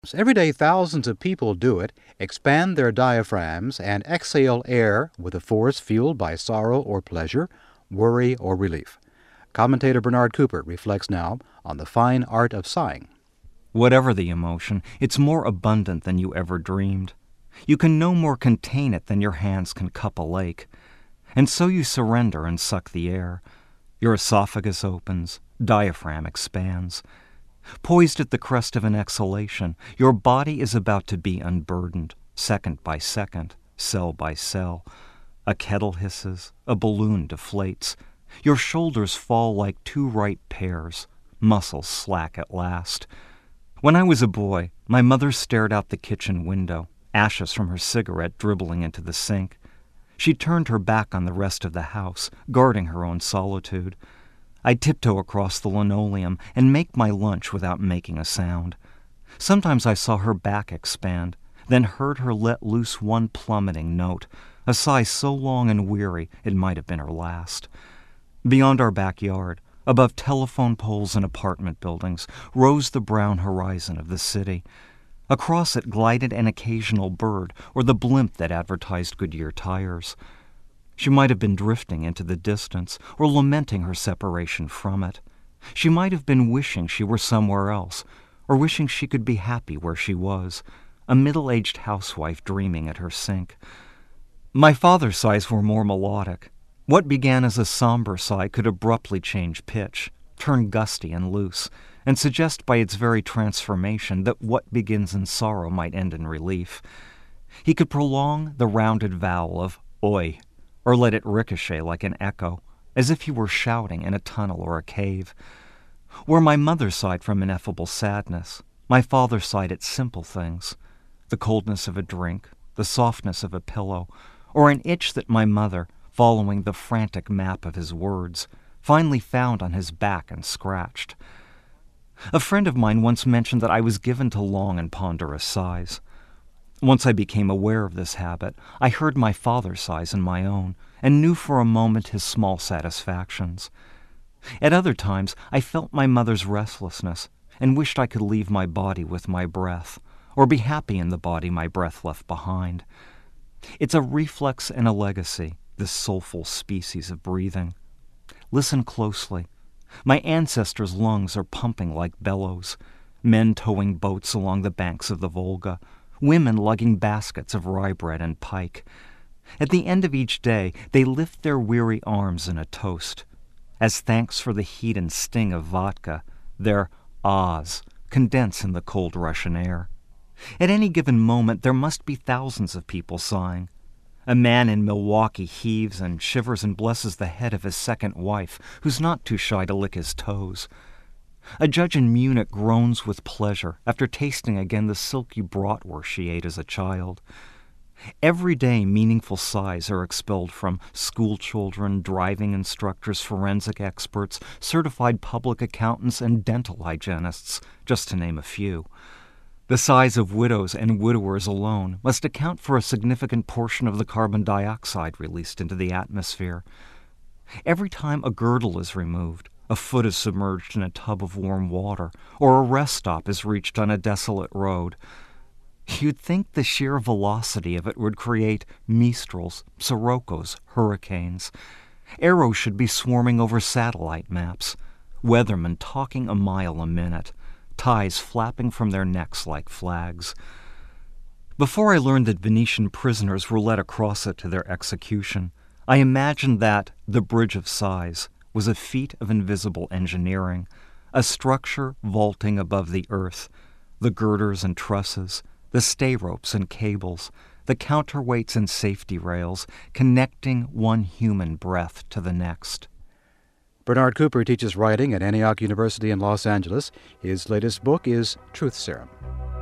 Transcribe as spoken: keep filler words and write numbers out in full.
Every day, thousands of people do it, expand their diaphragms, and exhale air with a force fueled by sorrow or pleasure, worry or relief. Commentator Bernard Cooper reflects now on the fine art of sighing. Whatever the emotion, it's more abundant than you ever dreamed. You can no more contain it than your hands can cup a lake. And so you surrender and suck the air. Your esophagus opens, diaphragm expands. Poised at the crest of an exhalation, your body is about to be unburdened, second by second, cell by cell. A kettle hisses, a balloon deflates. Your shoulders fall like two ripe pears, muscles slack at last. When I was a boy, my mother stared out the kitchen window, ashes from her cigarette dribbling into the sink. She turned her back on the rest of the house, guarding her own solitude. I'd tiptoe across the linoleum and make my lunch without making a sound. Sometimes I saw her back expand, then heard her let loose one plummeting note, a sigh so long and weary it might have been her last. Beyond our backyard, above telephone poles and apartment buildings, rose the brown horizon of the city. Across it glided an occasional bird or the blimp that advertised Goodyear tires. She might have been drifting into the distance or lamenting her separation from it. She might have been wishing she were somewhere else, or wishing she could be happy where she was, a middle-aged housewife dreaming at her sink. My father's sighs were more melodic. What began as a somber sigh could abruptly change pitch, turn gusty and loose, and suggest by its very transformation that what begins in sorrow might end in relief. He could prolong the rounded vowel of oi, or let it ricochet like an echo, as if he were shouting in a tunnel or a cave. Where my mother sighed from ineffable sadness, my father sighed at simple things, the coldness of a drink, the softness of a pillow, or an itch that my mother, following the frantic map of his words, finally found on his back and scratched. A friend of mine once mentioned that I was given to long and ponderous sighs. Once I became aware of this habit, I heard my father's sighs in my own, and knew for a moment his small satisfactions. At other times, I felt my mother's restlessness, and wished I could leave my body with my breath, or be happy in the body my breath left behind. It's a reflex and a legacy, this soulful species of breathing. Listen closely. My ancestors' lungs are pumping like bellows, men towing boats along the banks of the Volga, women lugging baskets of rye bread and pike. At the end of each day, they lift their weary arms in a toast. As thanks for the heat and sting of vodka, their ahs condense in the cold Russian air. At any given moment, there must be thousands of people sighing. A man in Milwaukee heaves and shivers and blesses the head of his second wife, who's not too shy to lick his toes. A judge in Munich groans with pleasure after tasting again the silky bratwurst she ate as a child. Every day meaningful sighs are expelled from school children, driving instructors, forensic experts, certified public accountants, and dental hygienists, just to name a few. The sighs of widows and widowers alone must account for a significant portion of the carbon dioxide released into the atmosphere. Every time a girdle is removed, a foot is submerged in a tub of warm water, or a rest stop is reached on a desolate road, you'd think the sheer velocity of it would create mistrals, siroccos, hurricanes. Arrows should be swarming over satellite maps, weathermen talking a mile a minute, ties flapping from their necks like flags. Before I learned that Venetian prisoners were led across it to their execution, I imagined that the Bridge of Sighs was a feat of invisible engineering, a structure vaulting above the earth, the girders and trusses, the stay ropes and cables, the counterweights and safety rails, connecting one human breath to the next. Bernard Cooper teaches writing at Antioch University in Los Angeles. His latest book is Truth Serum.